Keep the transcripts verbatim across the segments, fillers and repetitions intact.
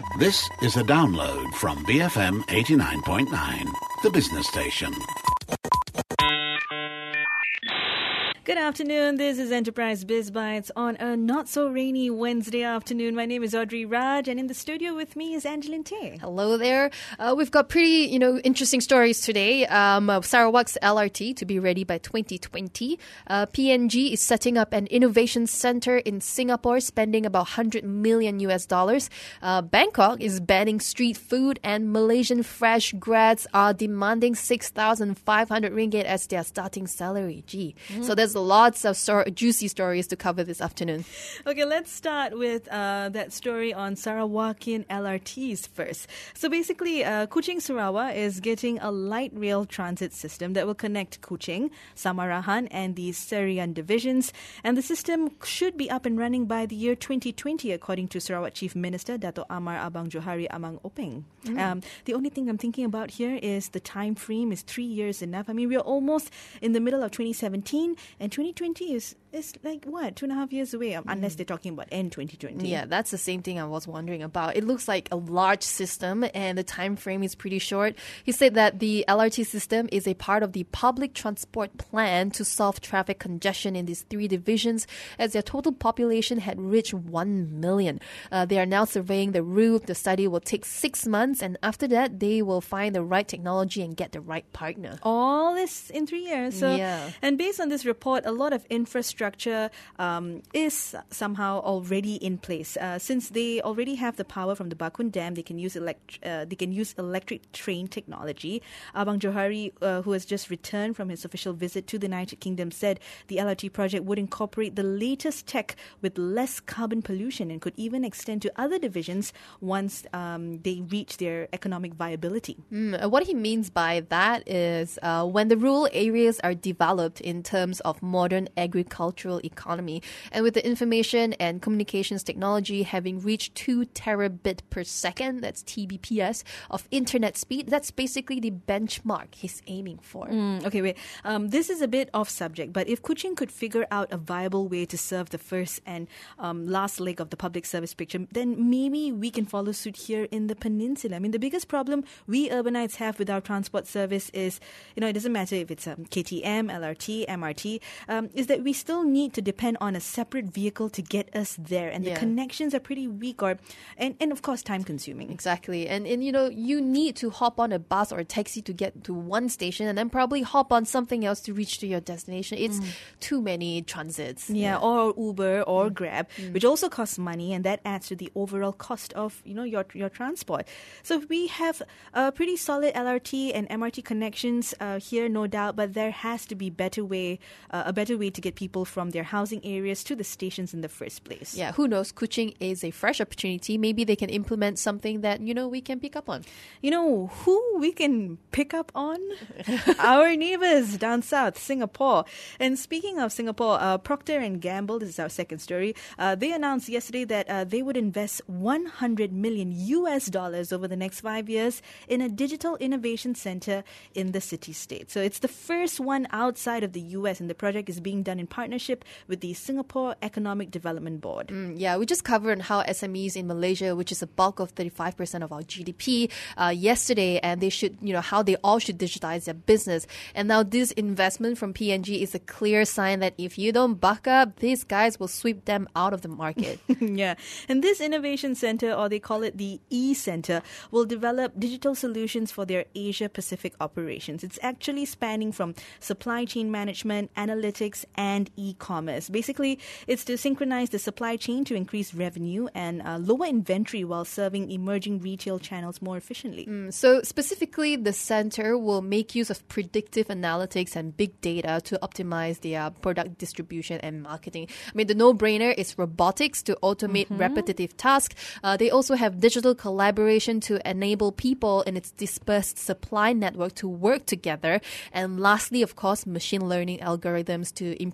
This is a download from B F M eighty-nine point nine, the business station. Good afternoon. This is Enterprise Biz Bites on a not-so-rainy Wednesday afternoon. My name is Audrey Raj, and in the studio with me is Angeline Tay. Hello there. Uh, we've got pretty, you know, interesting stories today. Um, uh, Sarawak's L R T to be ready by twenty twenty. Uh, P N G is setting up an innovation center in Singapore, spending about one hundred million U S dollars. Uh, Bangkok is banning street food, and Malaysian fresh grads are demanding six thousand five hundred ringgit as their starting salary. Gee, mm. So there's lots of stor- juicy stories to cover this afternoon. Okay, let's start with uh, that story on Sarawakian L R Ts first. So basically, uh, Kuching Sarawak is getting a light rail transit system that will connect Kuching, Samarahan and the Serian divisions. And the system should be up and running by the year twenty twenty, according to Sarawak Chief Minister Dato' Amar Abang Johari Amang Openg. Mm. Um, the only thing I'm thinking about here is the time frame. Is three years enough? I mean, we're almost in the middle of twenty seventeen, and twenty twenty is, is like, what, two and a half years away, um, mm. unless they're talking about end twenty twenty. Yeah, that's the same thing I was wondering about. It looks like a large system, and the time frame is pretty short. He said that the L R T system is a part of the public transport plan to solve traffic congestion in these three divisions, as their total population had reached one million. Uh, they are now surveying the route. The study will take six months, and after that, they will find the right technology and get the right partner. All this in three years. So, yeah. And based on this report, a lot of infrastructure um, is somehow already in place. Uh, since they already have the power from the Bakun Dam, they can use elect- uh, they can use electric train technology. Abang Johari, uh, who has just returned from his official visit to the United Kingdom, said the L R T project would incorporate the latest tech with less carbon pollution and could even extend to other divisions once um, they reach their economic viability. Mm, what he means by that is uh, when the rural areas are developed in terms of modern agricultural economy, and with the information and communications technology having reached two terabit per second, that's T B P S, of internet speed, that's basically the benchmark he's aiming for. Mm, okay, wait. Um, this is a bit off subject, but if Kuching could figure out a viable way to serve the first and um, last leg of the public service picture, then maybe we can follow suit here in the peninsula. I mean, the biggest problem we urbanites have with our transport service is, you know, it doesn't matter if it's um, K T M, L R T, M R T, um, is that we still need to depend on a separate vehicle to get us there. And the Yeah. connections are pretty weak or, and, and of course, time consuming. Exactly. And, and, you know, you need to hop on a bus or a taxi to get to one station and then probably hop on something else to reach to your destination. It's mm. too many transits. Yeah, Yeah. or Uber or mm. Grab, mm. which also costs money, and that adds to the overall cost of, you know, your your transport. So we have a pretty solid L R T and M R T connections uh, here, no doubt, but there has to be better way, uh, a better way to get people from their housing areas to the stations in the first place. Yeah, who knows? Kuching is a fresh opportunity. Maybe they can implement something that, you know, we can pick up on. You know who we can pick up on? Our neighbours down south, Singapore. And speaking of Singapore, uh, Procter and Gamble, this is our second story, uh, they announced yesterday that uh, they would invest one hundred million U S dollars over the next five years in a digital innovation center in the city-state. So it's the first one outside of the U S, and the project is being done in partnership with the Singapore Economic Development Board. Mm, yeah, we just covered how S M Es in Malaysia, which is a bulk of thirty-five percent of our G D P, uh, yesterday, and they should, you know, how they all should digitize their business. And now this investment from P N G is a clear sign that if you don't buck up, these guys will sweep them out of the market. Yeah. And this innovation center, or they call it the E-Center, will develop digital solutions for their Asia-Pacific operations. It's actually spanning from supply chain management, analytics, and e-commerce. Basically, it's to synchronize the supply chain to increase revenue and uh, lower inventory while serving emerging retail channels more efficiently. Mm, so specifically, the center will make use of predictive analytics and big data to optimize their product distribution and marketing. I mean, the no-brainer is robotics to automate mm-hmm. repetitive tasks. Uh, they also have digital collaboration to enable people in its dispersed supply network to work together. And lastly, of course, machine learning algorithms to improve the supply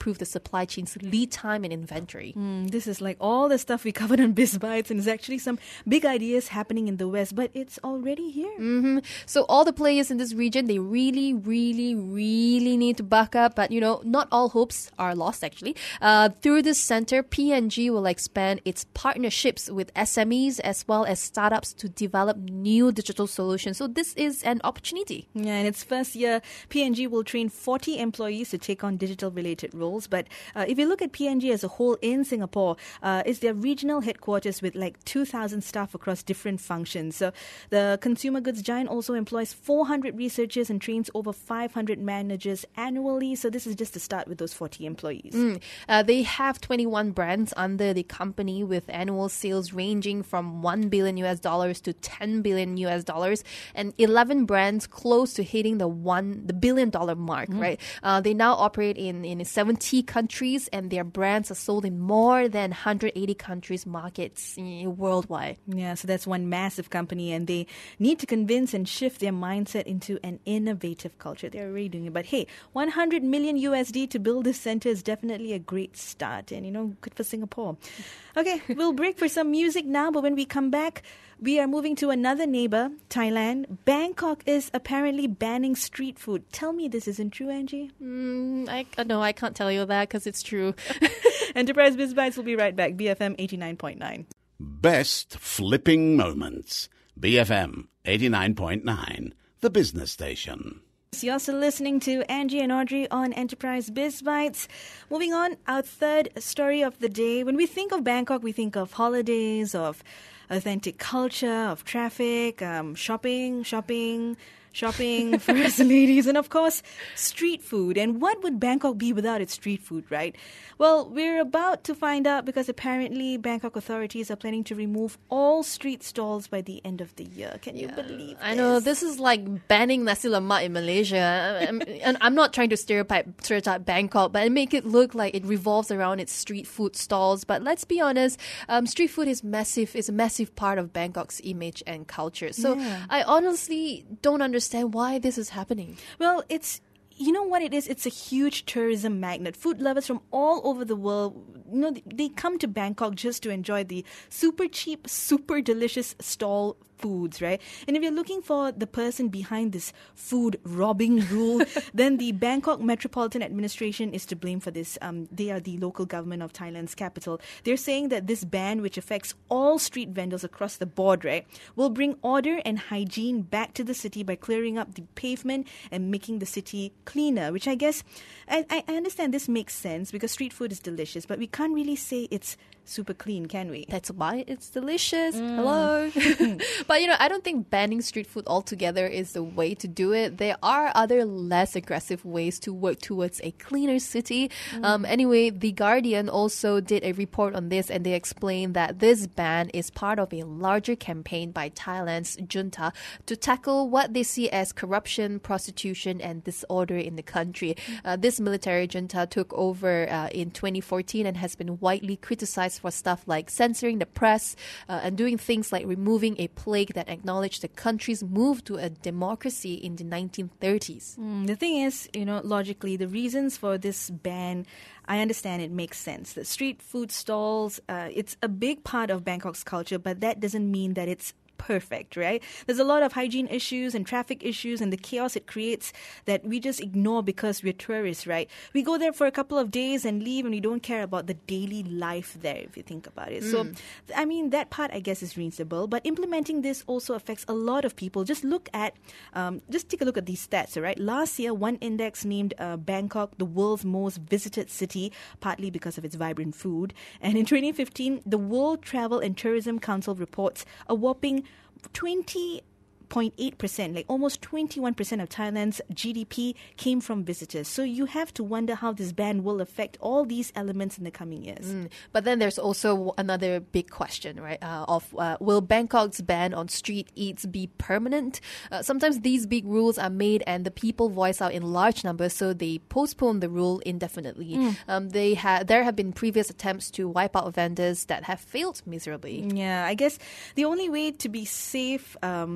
supply chains, lead time, and inventory. Mm, this is like all the stuff we covered on BizBytes, and there's actually some big ideas happening in the West, but it's already here. Mm-hmm. So all the players in this region, they really, really, really need to buck up. But, you know, not all hopes are lost, actually. Uh, through this center, P N G will expand its partnerships with S M Es as well as startups to develop new digital solutions. So this is an opportunity. Yeah, in its first year, P N G will train forty employees to take on digital-related roles. But uh, if you look at P N G as a whole in Singapore, uh, it's their regional headquarters with like two thousand staff across different functions. So the consumer goods giant also employs four hundred researchers and trains over five hundred managers annually. So this is just to start with those forty employees. Mm. Uh, they have twenty-one brands under the company with annual sales ranging from one billion U S dollars to ten billion U S dollars, and eleven brands close to hitting the one the billion dollar mark. Mm. Right? Uh, they now operate in in seventy countries, and their brands are sold in more than one hundred eighty countries markets eh, worldwide. Yeah, so that's one massive company, and they need to convince and shift their mindset into an innovative culture. They're already doing it, but hey, one hundred million U S D to build this center is definitely a great start, and you know, good for Singapore. Okay, we'll break for some music now, but when we come back, we are moving to another neighbor, Thailand. Bangkok is apparently banning street food. Tell me this isn't true, Angie. Mm, I no, I can't tell you that because it's true. Enterprise BizBytes will be right back. B F M eighty-nine point nine. Best flipping moments. B F M eighty-nine point nine, the business station. So you're still listening to Angie and Audrey on Enterprise BizBytes. Moving on, our third story of the day. When we think of Bangkok, we think of holidays, of authentic culture, of traffic, um, shopping, shopping, shopping for us ladies, and of course, street food. And what would Bangkok be without its street food, right? Well, we're about to find out because apparently Bangkok authorities are planning to remove all street stalls by the end of the year. Can you Yeah, believe this? I know, this is like banning nasi lemak in Malaysia. I'm, and I'm not trying to stereotype, stereotype Bangkok, but make it look like it revolves around its street food stalls. But let's be honest, um, street food is massive, is a massive part of Bangkok's image and culture. So Yeah. I honestly don't understand why this is happening. Well, it's, you know what it is? It's a huge tourism magnet. Food lovers from all over the world, you know, they come to Bangkok just to enjoy the super cheap, super delicious stall foods, right? And if you're looking for the person behind this food robbing rule, then the Bangkok Metropolitan Administration is to blame for this. Um, they are the local government of Thailand's capital. They're saying that this ban, which affects all street vendors across the board, right, will bring order and hygiene back to the city by clearing up the pavement and making the city cleaner, which I guess, I, I understand this makes sense because street food is delicious, but we can't really say it's super clean, can we? That's why it's delicious. Hello. But, you know, I don't think banning street food altogether is the way to do it. There are other less aggressive ways to work towards a cleaner city. Mm. Um, anyway, The Guardian also did a report on this, and they explained that this ban is part of a larger campaign by Thailand's junta to tackle what they see as corruption, prostitution, and disorder in the country. Uh, this military junta took over uh, in twenty fourteen and has been widely criticized for stuff like censoring the press uh, and doing things like removing a plaque that acknowledged the country's move to a democracy in the nineteen thirties. Mm, the thing is, you know, logically, the reasons for this ban, I understand it makes sense. The street food stalls, uh, it's a big part of Bangkok's culture, but that doesn't mean that it's perfect, right? There's a lot of hygiene issues and traffic issues and the chaos it creates that we just ignore because we're tourists, right? We go there for a couple of days and leave, and we don't care about the daily life there, if you think about it. Mm. So, I mean, that part, I guess, is reasonable, but implementing this also affects a lot of people. Just look at, um, just take a look at these stats, all right? Last year, one index named uh, Bangkok the world's most visited city, partly because of its vibrant food. And in twenty fifteen, the World Travel and Tourism Council reports a whopping twenty point eight percent, like almost twenty-one percent of Thailand's G D P came from visitors. So you have to wonder how this ban will affect all these elements in the coming years. Mm. But then there's also another big question, right? Uh, of uh, will Bangkok's ban on street eats be permanent? Uh, sometimes these big rules are made and the people voice out in large numbers, so they postpone the rule indefinitely. Mm. Um, they ha- there have been previous attempts to wipe out vendors that have failed miserably. Yeah, I guess the only way to be safe um, is to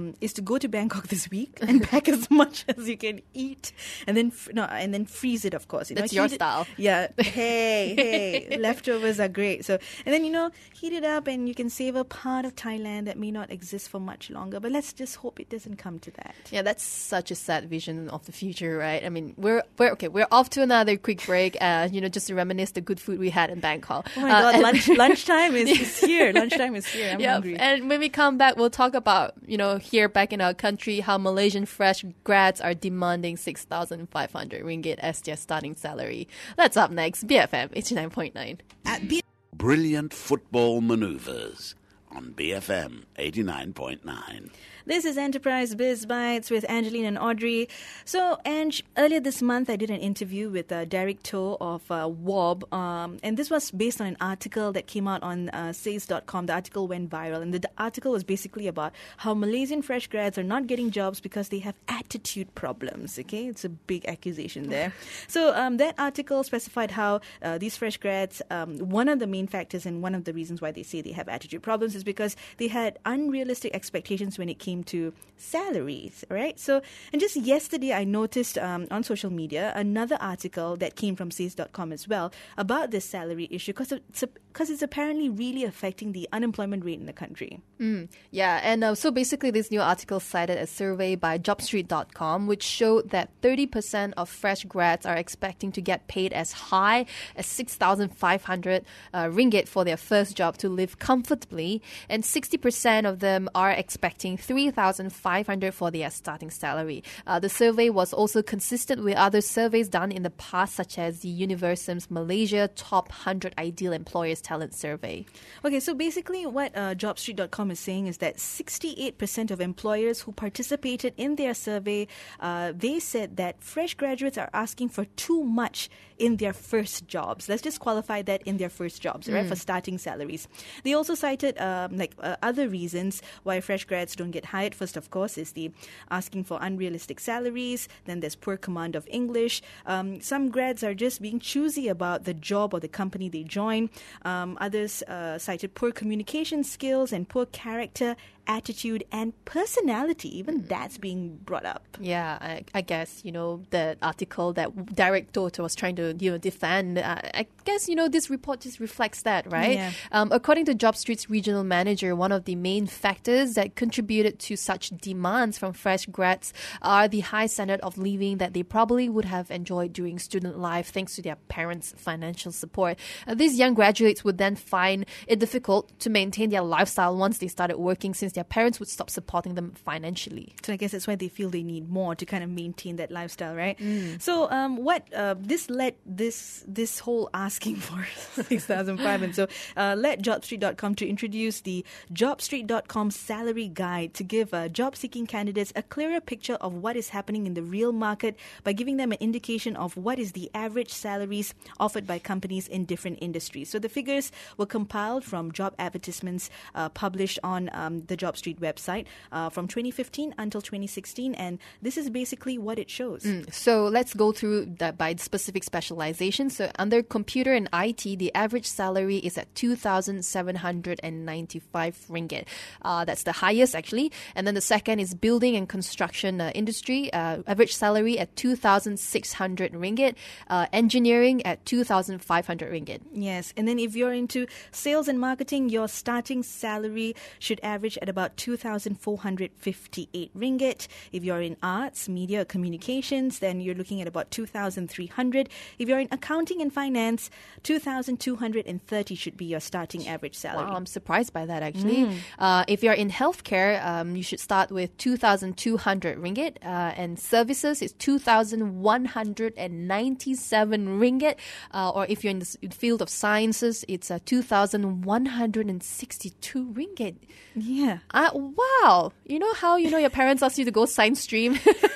go to Bangkok this week and pack as much as you can eat, and then f- no, and then freeze it. Of course, you That's know, your heat it- style. Yeah. Hey, hey, leftovers are great. So, and then you know, heat it up, and you can save a part of Thailand that may not exist for much longer. But let's just hope it doesn't come to that. Yeah, that's such a sad vision of the future, right? I mean, we're we're okay. We're off to another quick break. Uh, you know, just to reminisce the good food we had in Bangkok. Oh my Uh, God, and- lunch lunchtime is, is here. Lunchtime is here. I'm Yeah, hungry. and when we come back, we'll talk about, you know, here back in our country, how Malaysian fresh grads are demanding six thousand five hundred ringgit as their starting salary. That's up next. B F M eighty-nine point nine. At B- Brilliant football manoeuvres on B F M eighty-nine point nine. This is Enterprise Biz Bites with Angeline and Audrey. So, Ange, earlier this month I did an interview with uh, Derek Toh of uh, W O B, um, and this was based on an article that came out on uh, says dot com. The article went viral, and the, the article was basically about how Malaysian fresh grads are not getting jobs because they have attitude problems. Okay, it's a big accusation there. So, um, that article specified how uh, these fresh grads, um, one of the main factors and one of the reasons why they say they have attitude problems is because they had unrealistic expectations when it came to salaries, right? So, and just yesterday I noticed um, on social media another article that came from says dot com as well about this salary issue because it's, because it's apparently really affecting the unemployment rate in the country. Mm, yeah, and uh, so basically this new article cited a survey by job street dot com which showed that thirty percent of fresh grads are expecting to get paid as high as six thousand five hundred uh, ringgit for their first job to live comfortably, and sixty percent of them are expecting three thousand five hundred for their starting salary. Uh, the survey was also consistent with other surveys done in the past, such as the Universum's Malaysia Top one hundred Ideal Employers Talent Survey. Okay, so basically what uh, job street dot com is saying is that sixty-eight percent of employers who participated in their survey, uh, they said that fresh graduates are asking for too much in their first jobs. Let's just qualify that in their first jobs, right, for starting salaries. They also cited um, like uh, other reasons why fresh grads don't get hired. First, of course, is the asking for unrealistic salaries. Then there's poor command of English. Um, some grads are just being choosy about the job or the company they join. Um, others uh, cited poor communication skills and poor character, attitude, and personality. Even that's being brought up. Yeah, I, I guess, you know, the article that Derek Toh was trying to, you know, defend, uh, I guess, you know, this report just reflects that, right? Yeah. Um, according to JobStreet's regional manager, one of the main factors that contributed to such demands from fresh grads are the high standard of living that they probably would have enjoyed during student life thanks to their parents' financial support. Uh, these young graduates would then find it difficult to maintain their lifestyle once they started working, since their parents would stop supporting them financially. So I guess that's why they feel they need more to kind of maintain that lifestyle, right? So um, what uh, this led this this whole asking for six thousand five, and so uh, led job street dot com to introduce the job street dot com salary guide to give uh, job-seeking candidates a clearer picture of what is happening in the real market by giving them an indication of what is the average salaries offered by companies in different industries. So the figures were compiled from job advertisements uh, published on um, the JobStreet website uh, from twenty fifteen until twenty sixteen, and this is basically what it shows. Mm, so let's go through that by specific specialization. So under computer and I T, the average salary is at two thousand seven hundred ninety-five ringgit. Uh, that's the highest, actually. And then the second is building and construction uh, industry. Uh, average salary at two thousand six hundred ringgit. Uh, engineering at two thousand five hundred ringgit. Yes, and then if you're into sales and marketing, your starting salary should average at about two thousand four hundred fifty-eight ringgit. If you're in arts, media, or communications, then you're looking at about two thousand three hundred. If you're in accounting and finance, two thousand two hundred thirty should be your starting average salary. Wow, I'm surprised by that, actually. Uh, if you're in healthcare, um, you should start with two thousand two hundred ringgit. Uh, and services is two thousand one hundred ninety-seven ringgit. Uh, or if you're in the s- field of sciences, it's uh, two thousand one hundred sixty-two ringgit. Yeah. Uh, wow. You know how, you know, your parents ask you to go science stream?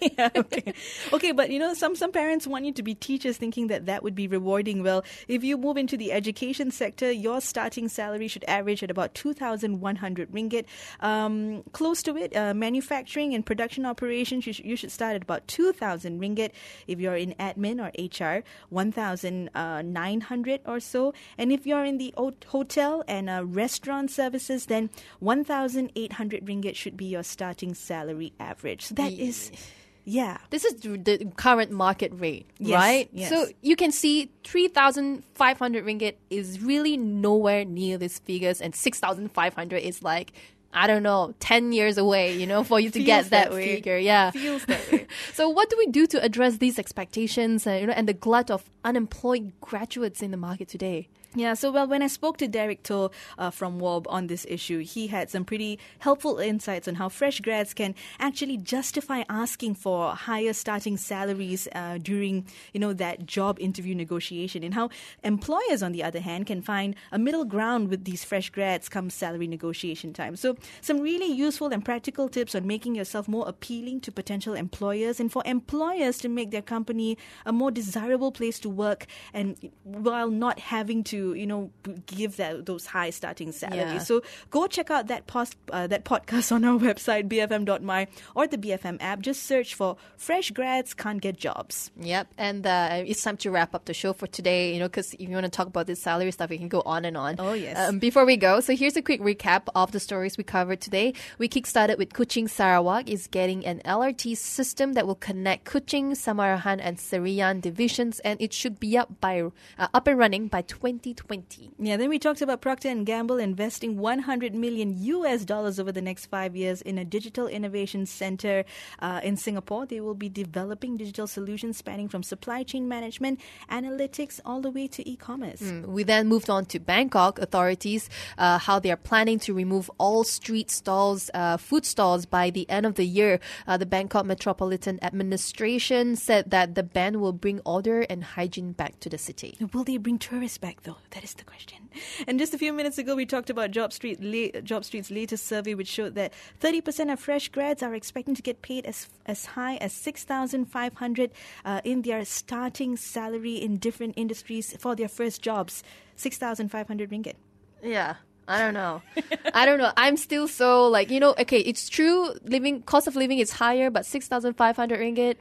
Yeah, okay. Okay, but you know, some, some parents want you to be teachers thinking that that would be rewarding. Well, if you move into the education sector, your starting salary should average at about two thousand one hundred ringgit. Um, close to it, uh, manufacturing and production operations, you, sh- you should start at about two thousand ringgit. If you're in admin or H R, one thousand nine hundred or so. And if you're in the o- hotel and uh, restaurant services, then one thousand eight hundred ringgit should be your starting salary average. So that is, yeah. This is the current market rate, Yes, right? yes. So you can see three thousand five hundred ringgit is really nowhere near these figures, and six thousand five hundred is like, I don't know, ten years away, you know, for you to Feels get that, that way. figure. Yeah. Feels that way. So what do we do to address these expectations uh, you know, and the glut of unemployed graduates in the market today? Yeah, so well, when I spoke to Derek Toh uh, from W O B on this issue, he had some pretty helpful insights on how fresh grads can actually justify asking for higher starting salaries uh, during, you know, that job interview negotiation, and how employers, on the other hand, can find a middle ground with these fresh grads come salary negotiation time. So some really useful and practical tips on making yourself more appealing to potential employers, and for employers to make their company a more desirable place to work, and while not having to, you know, give that those high starting salaries. Yeah. So go check out that post, uh, that podcast on our website, b f m dot m y, or the B F M app. Just search for Fresh Grads Can't Get Jobs. Yep, and uh, it's time to wrap up the show for today, you know, because if you want to talk about this salary stuff, we can go on and on. Oh, yes. Um, before we go, so here's a quick recap of the stories we covered today. We kickstarted with Kuching Sarawak is getting an L R T system that will connect Kuching, Samarahan, and Serian divisions, and it should be up by uh, up and running by twenty twenty. Yeah, then we talked about Procter and Gamble investing one hundred million U S dollars over the next five years in a digital innovation center uh, in Singapore. They will be developing digital solutions spanning from supply chain management, analytics, all the way to e-commerce. Mm, We then moved on to Bangkok authorities, uh, how they are planning to remove all street stalls, uh, food stalls by the end of the year. Uh, the Bangkok Metropolitan Administration said that the ban will bring order and hygiene back to the city. Will they bring tourists back, though? That is the question. And just a few minutes ago, we talked about Job Street, la- Job Street's latest survey, which showed that thirty percent of fresh grads are expecting to get paid as as high as six thousand five hundred uh, in their starting salary in different industries for their first jobs. six thousand five hundred ringgit. Yeah. I don't know. I don't know. I'm still so like, you know, okay, it's true, living cost of living is higher, but six thousand five hundred ringgit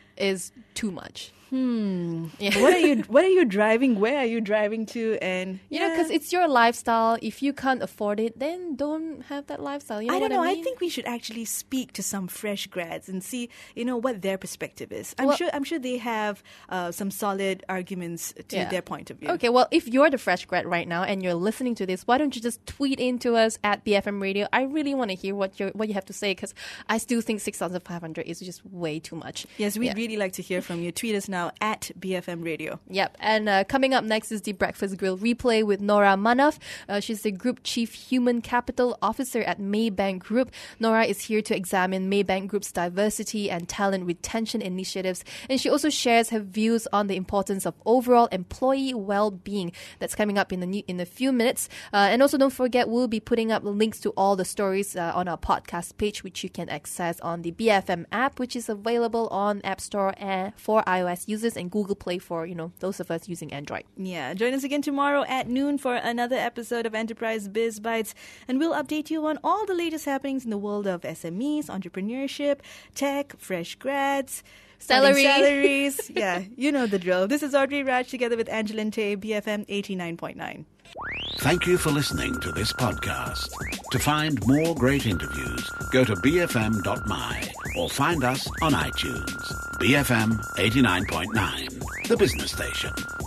is too much. Hmm. Yeah. What are you What are you driving? Where are you driving to? And You know, because it's your lifestyle. If you can't afford it, then don't have that lifestyle. You know I don't what know. I I, mean? think we should actually speak to some fresh grads and see, you know, what their perspective is. I'm Well- sure. I'm sure they have uh, some solid arguments to Yeah. their point of view. Okay, well, if you're the fresh grad right now and you're listening to this, why don't you just tweet in to us at B F M Radio? I really want to hear what you what you have to say, because I still think six thousand five hundred is just way too much. Yes, we'd Yeah. really like to hear from you. Tweet us now at B F M Radio. Yep, and uh, coming up next is the Breakfast Grill replay with Nora Manaf. Uh, she's the Group Chief Human Capital Officer at Maybank Group. Nora is here to examine Maybank Group's diversity and talent retention initiatives, and she also shares her views on the importance of overall employee well-being. That's coming up in the new, in a few minutes. Uh, and also, don't forget, we'll be putting up links to all the stories uh, on our podcast page, which you can access on the B F M app, which is available on App Store uh, for iOS users and Google Play for, you know, those of us using Android. Yeah, join us again tomorrow at noon for another episode of Enterprise Biz Bites, and we'll update you on all the latest happenings in the world of S M Es, entrepreneurship, tech, fresh grads, Salary. starting salaries. Yeah, you know the drill. This is Audrey Raj together with Angeline Tay, B F M eighty-nine point nine. Thank you for listening to this podcast. To find more great interviews, go to b f m dot m y or find us on iTunes. B F M eighty-nine point nine, the business station.